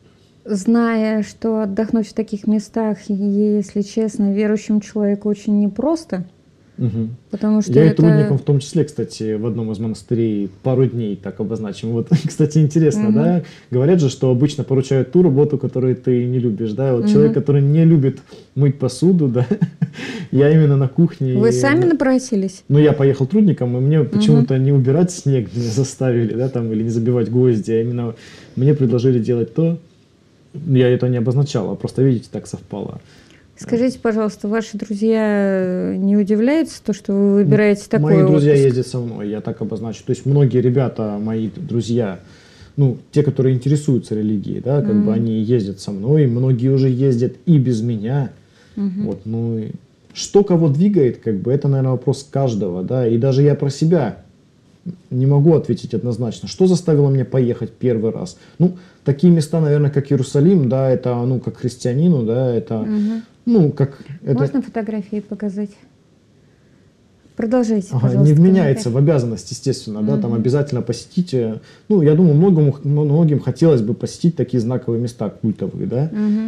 [SPEAKER 2] зная, что отдохнуть в таких местах, если честно, верующему человеку очень непросто, потому что
[SPEAKER 3] я и трудником в том числе, кстати, в одном из монастырей пару дней так обозначим. Вот, кстати, интересно, да? Говорят же, что обычно поручают ту работу, которую ты не любишь, да? Вот человек, который не любит мыть посуду, да? Я именно на кухне.
[SPEAKER 2] Вы сами напросились?
[SPEAKER 3] Ну, я поехал трудником, и мне почему-то не убирать снег меня заставили, да, там, или не забивать гвозди, а именно мне предложили делать то. Я это не обозначал, а просто, видите, так совпало.
[SPEAKER 2] Скажите, пожалуйста, ваши друзья не удивляются, то, что вы выбираете такой
[SPEAKER 3] Мои друзья
[SPEAKER 2] отпуск?
[SPEAKER 3] ездят со мной, я так обозначу. То есть многие ребята, мои друзья, ну, те, которые интересуются религией, да, как бы они ездят со мной, многие уже ездят и без меня. Вот, ну, и что кого двигает, как бы, это, наверное, вопрос каждого, да, и даже я про себя не могу ответить однозначно. Что заставило меня поехать первый раз? Ну, такие места, наверное, как Иерусалим, да, это, ну, как христианину, да, это, ну, как... Это...
[SPEAKER 2] Можно фотографии показать? Продолжайте, пожалуйста.
[SPEAKER 3] Не вменяется в обязанность, естественно, да, там обязательно посетите. Ну, я думаю, многим хотелось бы посетить такие знаковые места, культовые, да.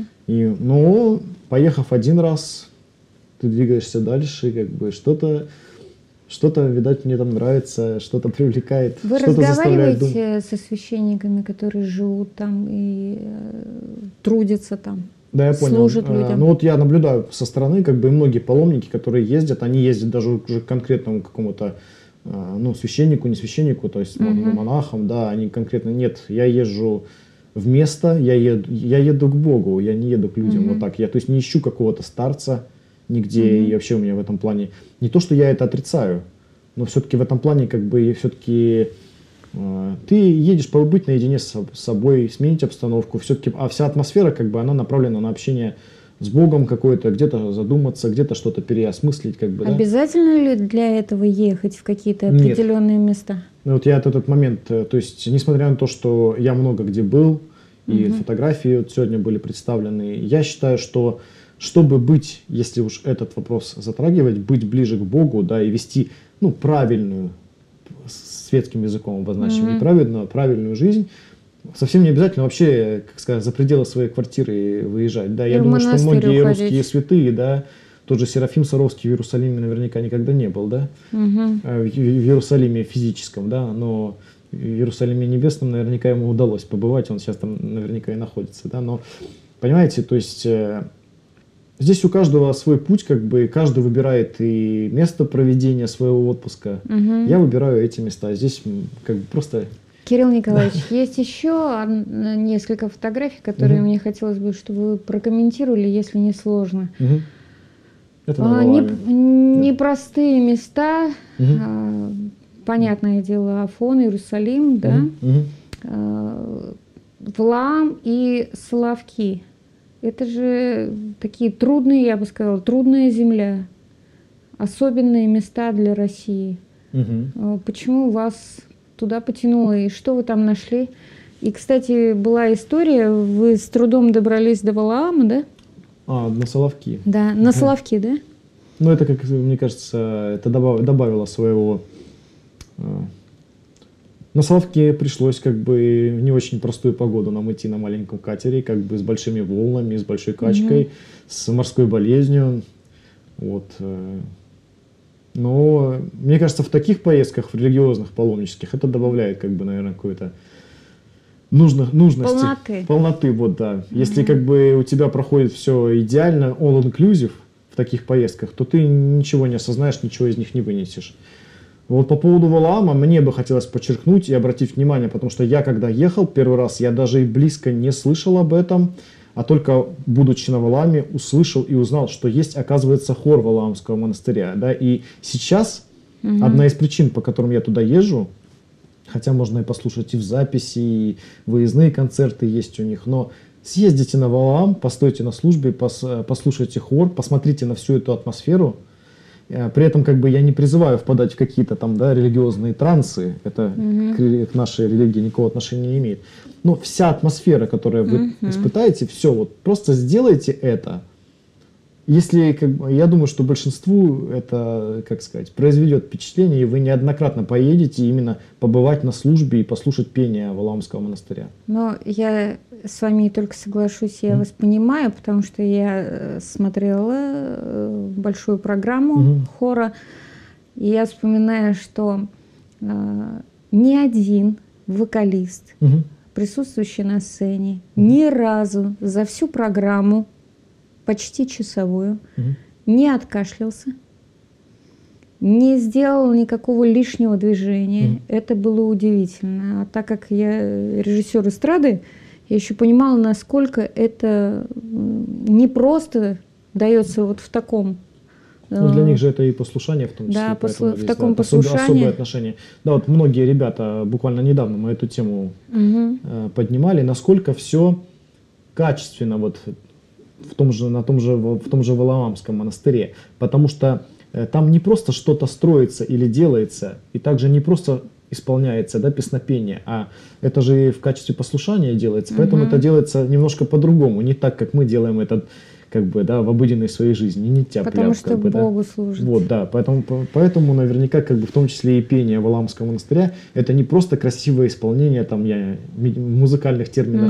[SPEAKER 3] Но, поехав один раз, ты двигаешься дальше, как бы что-то, видать, мне там нравится, что-то привлекает,
[SPEAKER 2] Вы
[SPEAKER 3] что-то заставляет думать.
[SPEAKER 2] разговариваете со священниками, которые живут там и трудятся там?
[SPEAKER 3] Да, я понял.
[SPEAKER 2] Служат людям?
[SPEAKER 3] Ну вот я наблюдаю со стороны, как бы многие паломники, которые ездят, они ездят даже уже к конкретному какому-то, ну, священнику, не священнику, то есть монахам, да, они конкретно, нет, я езжу в место, я еду к Богу, я не еду к людям, вот так. Я, то есть, не ищу какого-то старца нигде, и вообще у меня в этом плане, не то, что я это отрицаю, но все-таки в этом плане, как бы, все-таки ты едешь побыть наедине с собой, сменить обстановку, все-таки, а вся атмосфера, как бы, она направлена на общение с Богом какое-то, где-то задуматься, где-то что-то переосмыслить, как бы, да.
[SPEAKER 2] Обязательно ли для этого ехать в какие-то определенные места?
[SPEAKER 3] Ну, вот я этот момент, то есть, несмотря на то, что я много где был, и фотографии вот сегодня были представлены, я считаю, что чтобы быть, если уж этот вопрос затрагивать, быть ближе к Богу, да, и вести, ну, правильную, светским языком обозначим, правильную жизнь, совсем не обязательно вообще, как сказать, за пределы своей квартиры выезжать, да. Я думаю, что многие русские святые, да, тот же Серафим Саровский в Иерусалиме наверняка никогда не был, да, в Иерусалиме физическом, да, но в Иерусалиме небесном наверняка ему удалось побывать, он сейчас там наверняка и находится, да, но, понимаете, то есть здесь у каждого свой путь, как бы, каждый выбирает и место проведения своего отпуска. Я выбираю эти места, здесь как бы просто...
[SPEAKER 2] Кирилл Николаевич, есть еще несколько фотографий, которые мне хотелось бы, чтобы вы прокомментировали, если не сложно.
[SPEAKER 3] Это
[SPEAKER 2] непростые места, понятное дело, Афон, Иерусалим, да, Валаам и Соловки. Это же такие трудные, я бы сказала, трудная земля, особенные места для России. Почему вас туда потянуло. И что вы там нашли? И, кстати, была история, вы с трудом добрались до Валаама, да?
[SPEAKER 3] На Соловки.
[SPEAKER 2] Да, на Соловки, да?
[SPEAKER 3] Ну, это, как мне кажется, это добавило своего... На Соловке пришлось как бы в не очень простую погоду нам идти на маленьком катере, как бы с большими волнами, с большой качкой, с морской болезнью. Вот. Но мне кажется, в таких поездках, в религиозных, паломнических, это добавляет, как бы, наверное, какой-то нужности. Полноты, вот, да. Если как бы у тебя проходит все идеально, all-inclusive в таких поездках, то ты ничего не осознаешь, ничего из них не вынесешь. Вот по поводу Валаама мне бы хотелось подчеркнуть и обратить внимание, потому что я, когда ехал первый раз, я даже и близко не слышал об этом, а только, будучи на Валааме, услышал и узнал, что есть, оказывается, хор Валаамского монастыря. Да? И сейчас одна из причин, по которым я туда езжу, хотя можно и послушать и в записи, и выездные концерты есть у них, но съездите на Валаам, постойте на службе, послушайте хор, посмотрите на всю эту атмосферу. При этом как бы я не призываю впадать в какие-то там, да, религиозные трансы, это к нашей религии никакого отношения не имеет. Но вся атмосфера, которую вы испытаете, все, вот просто сделайте это. Если, как бы, я думаю, что большинству это, как сказать, произведет впечатление, и вы неоднократно поедете именно побывать на службе и послушать пение Валаамского монастыря.
[SPEAKER 2] Но я с вами не только соглашусь, я вас понимаю, потому что я смотрела большую программу хора, и я вспоминаю, что ни один вокалист, присутствующий на сцене, ни разу за всю программу, почти часовую, не откашлялся, не сделал никакого лишнего движения. Это было удивительно. А так как я режиссер эстрады, я еще понимала, насколько это не просто дается вот в таком...
[SPEAKER 3] Ну, для них же это и послушание в том числе.
[SPEAKER 2] Да, в
[SPEAKER 3] здесь,
[SPEAKER 2] таком
[SPEAKER 3] да,
[SPEAKER 2] послушании.
[SPEAKER 3] Особое отношение. Да, вот многие ребята, буквально недавно мы эту тему поднимали, насколько все качественно вот в том же Валаамском монастыре. Потому что там не просто что-то строится или делается, и также не просто исполняется, да, песнопение, а это же и в качестве послушания делается. Поэтому это делается немножко по-другому, не так, как мы делаем это, как бы, да, в обыденной своей жизни, не тяп-ляп.
[SPEAKER 2] Потому что
[SPEAKER 3] как бы,
[SPEAKER 2] Богу
[SPEAKER 3] да.
[SPEAKER 2] служит.
[SPEAKER 3] Вот, да, поэтому наверняка, как бы, в том числе и пение Валаамского монастыря, это не просто красивое исполнение, там я в музыкальных терминах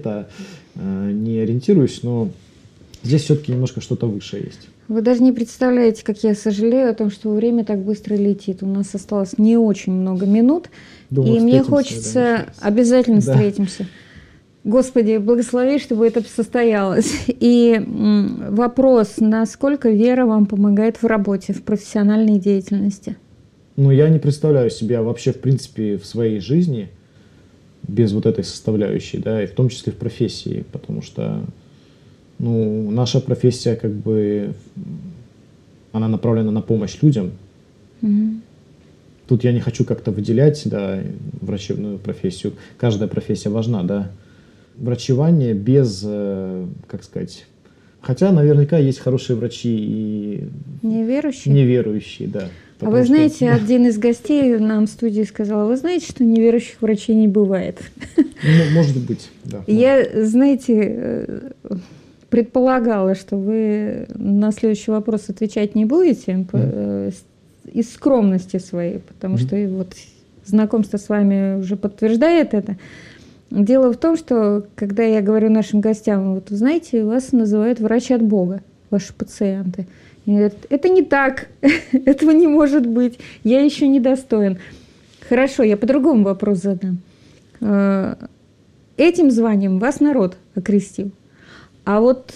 [SPEAKER 3] не ориентируюсь, но здесь все-таки немножко что-то выше есть.
[SPEAKER 2] Вы даже не представляете, как я сожалею о том, что время так быстро летит. У нас осталось не очень много минут,
[SPEAKER 3] Думаю,
[SPEAKER 2] и мне хочется, обязательно встретимся. Господи, благослови, чтобы это состоялось. И вопрос, насколько вера вам помогает в работе, в профессиональной деятельности?
[SPEAKER 3] Ну, я не представляю себя вообще, в принципе, в своей жизни без вот этой составляющей, да, и в том числе в профессии, потому что, ну, наша профессия, как бы, она направлена на помощь людям. Тут я не хочу как-то выделять, да, врачебную профессию. Каждая профессия важна, да. Врачевание без, как сказать... Хотя наверняка есть хорошие врачи и...
[SPEAKER 2] Неверующие?
[SPEAKER 3] Неверующие, да.
[SPEAKER 2] А вы знаете, один из гостей нам в студии сказал, вы знаете, что неверующих врачей не бывает?
[SPEAKER 3] Ну, может быть, да.
[SPEAKER 2] Я, знаете, предполагала, что вы на следующий вопрос отвечать не будете из скромности своей, потому что вот знакомство с вами уже подтверждает это. Дело в том, что когда я говорю нашим гостям, вот вы знаете, вас называют врач от Бога, ваши пациенты. И говорят, это не так, этого не может быть, я еще не достоин. Хорошо, я по-другому вопрос задам. Этим званием вас народ окрестил. А вот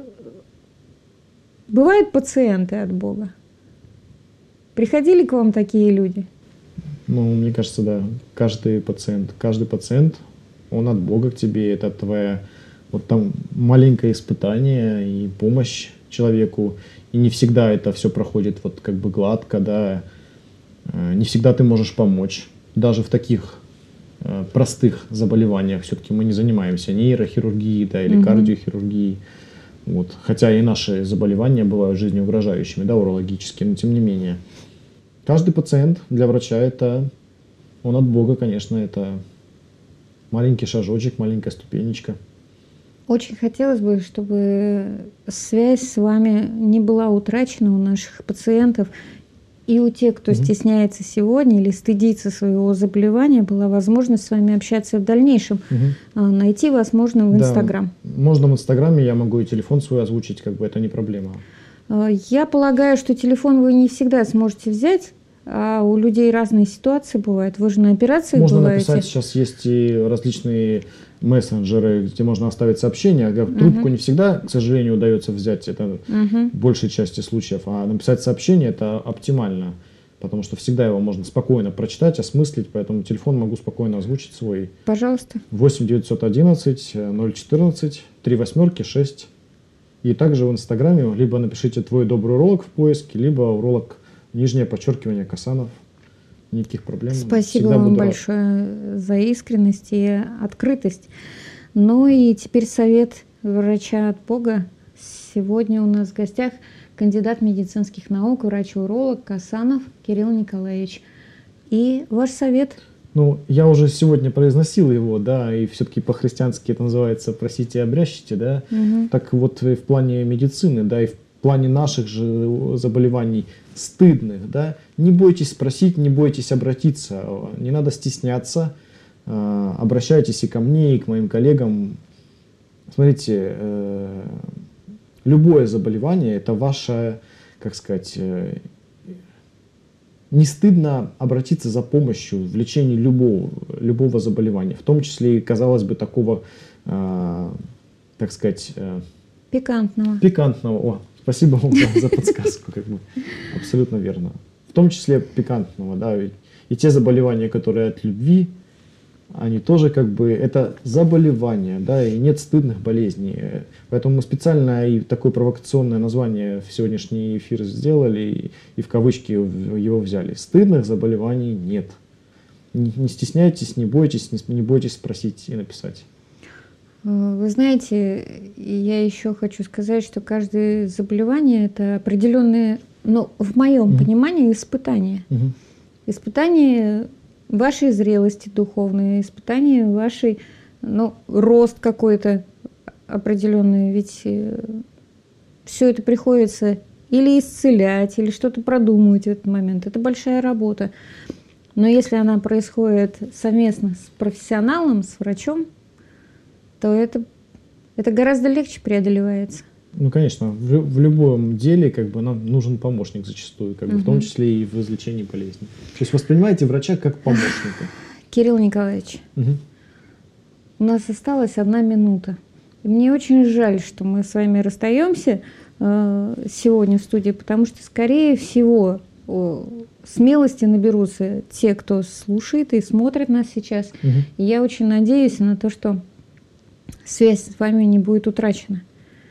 [SPEAKER 2] бывают пациенты от Бога? Приходили к вам такие люди?
[SPEAKER 3] Ну, мне кажется, да. Каждый пациент, он от Бога к тебе. Это твое вот там маленькое испытание и помощь человеку. И не всегда это все проходит вот как бы гладко, да. Не всегда ты можешь помочь. Даже в таких простых заболеваниях все-таки мы не занимаемся нейрохирургией, да, или кардиохирургией. Вот. Хотя и наши заболевания бывают жизнеугрожающими, да, урологические, но тем не менее. Каждый пациент для врача это Он от Бога, конечно, это маленький шажочек, маленькая ступенечка.
[SPEAKER 2] Очень хотелось бы, чтобы связь с вами не была утрачена у наших пациентов. И у тех, кто стесняется сегодня или стыдится своего заболевания, была возможность с вами общаться в дальнейшем. Найти вас можно в Инстаграм.
[SPEAKER 3] Да, можно в Инстаграме, я могу и телефон свой озвучить, как бы это не проблема.
[SPEAKER 2] Я полагаю, что телефон вы не всегда сможете взять, а у людей разные ситуации бывают. Вы же на операции
[SPEAKER 3] можно
[SPEAKER 2] бываете.
[SPEAKER 3] Написать, сейчас есть и различные мессенджеры, где можно оставить сообщение. Трубку не всегда, к сожалению, удается взять, это в большей части случаев, а написать сообщение это оптимально, потому что всегда его можно спокойно прочитать, осмыслить, поэтому телефон могу спокойно озвучить свой.
[SPEAKER 2] Пожалуйста.
[SPEAKER 3] 8 911 014 38 6. И также в Инстаграме либо напишите «Твой добрый уролог» в поиске, либо уролог _ Касанов. Никаких проблем.
[SPEAKER 2] Спасибо вам большое за искренность и открытость. Ну и теперь совет врача от Бога. Сегодня у нас в гостях кандидат медицинских наук, врач-уролог Касанов Кирилл Николаевич. И ваш совет?
[SPEAKER 3] Ну, я уже сегодня произносил его, да, и все-таки по-христиански это называется «просите и обрящите», да. Так вот в плане медицины, да, и в плане наших же заболеваний стыдных, да, не бойтесь спросить, не бойтесь обратиться, не надо стесняться, обращайтесь и ко мне, и к моим коллегам. Смотрите, любое заболевание – это ваше, как сказать, не стыдно обратиться за помощью в лечении любого заболевания, в том числе, казалось бы, такого, так сказать… Пикантного. О, спасибо вам за подсказку. Абсолютно верно. В том числе пикантного. Да, и те заболевания, которые от любви, они тоже это заболевания, да, и нет стыдных болезней. Поэтому мы специально и такое провокационное название в сегодняшний эфир сделали и в кавычки его взяли. Стыдных заболеваний нет. Не стесняйтесь, не бойтесь спросить и написать.
[SPEAKER 2] Вы знаете, я еще хочу сказать, что каждое заболевание – это определенное, в моем понимании, испытание. Испытание вашей зрелости духовной, испытание вашей, рост какой-то определенный. Ведь все это приходится или исцелять, или что-то продумывать в этот момент. Это большая работа. Но если она происходит совместно с профессионалом, с врачом, то это гораздо легче преодолевается.
[SPEAKER 3] Ну, конечно, в любом деле нам нужен помощник зачастую, в том числе и в излечении болезней. То есть воспринимайте врача как помощника.
[SPEAKER 2] Кирилл Николаевич, у нас осталась 1 минута. И мне очень жаль, что мы с вами расстаемся сегодня в студии, потому что, скорее всего, смелости наберутся те, кто слушает и смотрит нас сейчас. И я очень надеюсь на то, что связь с вами не будет утрачена.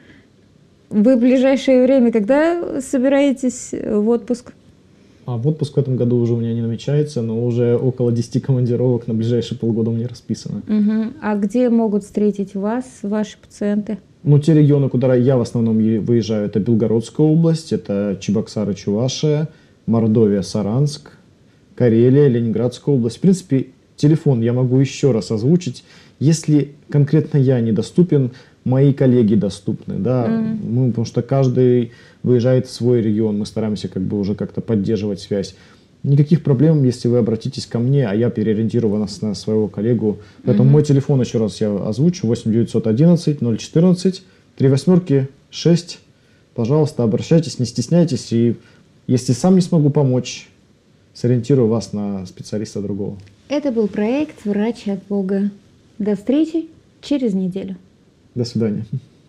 [SPEAKER 2] Вы в ближайшее время когда собираетесь в отпуск?
[SPEAKER 3] В отпуск в этом году уже у меня не намечается, но уже около 10 командировок на ближайшие полгода у меня расписано.
[SPEAKER 2] А где могут встретить вас, ваши пациенты?
[SPEAKER 3] Те регионы, куда я в основном выезжаю, это Белгородская область, это Чебоксары, Чувашия, Мордовия, Саранск, Карелия, Ленинградская область. В принципе, телефон я могу еще раз озвучить. Если конкретно я недоступен, мои коллеги доступны, да, потому что каждый выезжает в свой регион, мы стараемся уже как-то поддерживать связь. Никаких проблем, если вы обратитесь ко мне, а я переориентирую вас на своего коллегу. Поэтому мой телефон, еще раз я озвучу, 8 911 014 38 6. Пожалуйста, обращайтесь, не стесняйтесь, и если сам не смогу помочь, сориентирую вас на специалиста другого.
[SPEAKER 2] Это был проект «Врач от Бога». До встречи через неделю.
[SPEAKER 3] До свидания.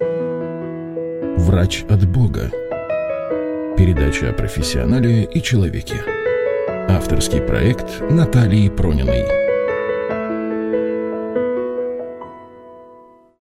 [SPEAKER 1] «Врач от Бога». Передача о профессионале и человеке. Авторский проект Натальи Прониной.